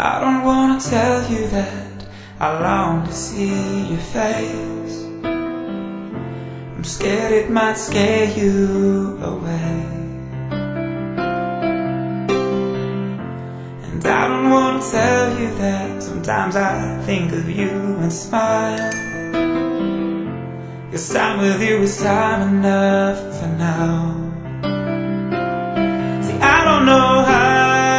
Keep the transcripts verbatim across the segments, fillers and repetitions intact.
I don't wanna tell you that I long to see your face. I'm scared it might scare you away. And I don't wanna tell you that sometimes I think of you and smile, 'cause time with you is time enough for now. See, I don't know how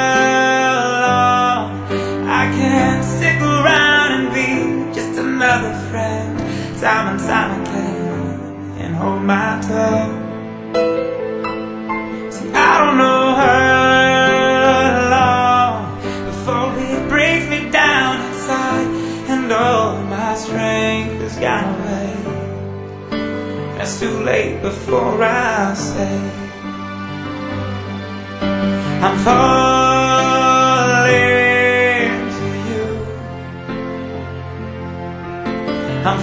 long I can stick around and be just another friend, time and time again, and hold my tongue. See, I don't know how long before it breaks me down inside, and all my strength is gone away. It's too late before I say I'm falling to you. I'm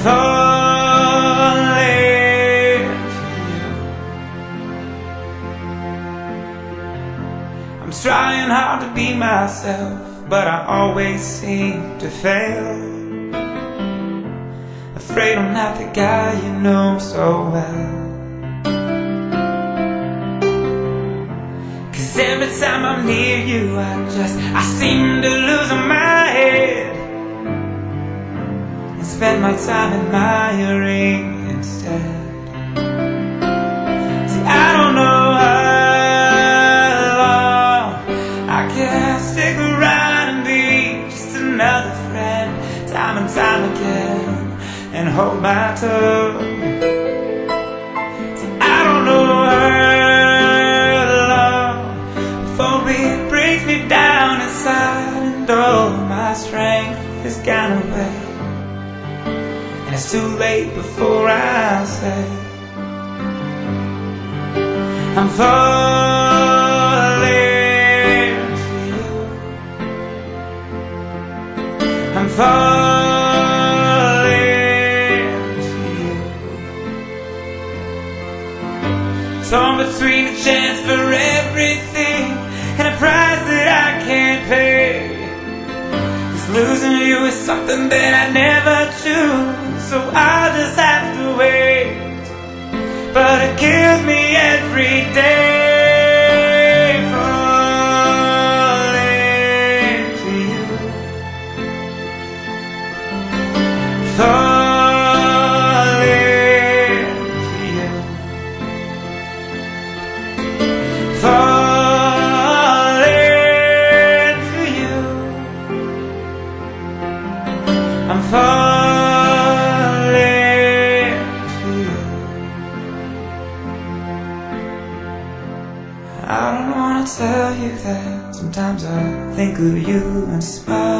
falling to you. I'm trying hard to be myself, but I always seem to fail. Afraid I'm not the guy you know so well. 'Cause every time I'm near you, I just, I seem to lose my head and spend my time admiring instead. See, I don't know how long I can stick around and be just another friend, time and time again, and hold my tongue. See, I don't know how long before it brings me down inside, and all my strength is gone away, and it's too late before I say I'm falling to you. I'm falling torn between a chance for everything and a price that I can't pay. 'Cause losing you is something that I never choose, so I'll just have to wait. But it kills me every day, falling to you. Falling to you. Falling for you. I'm falling for you. I don't wanna tell you that sometimes I think of you and smile.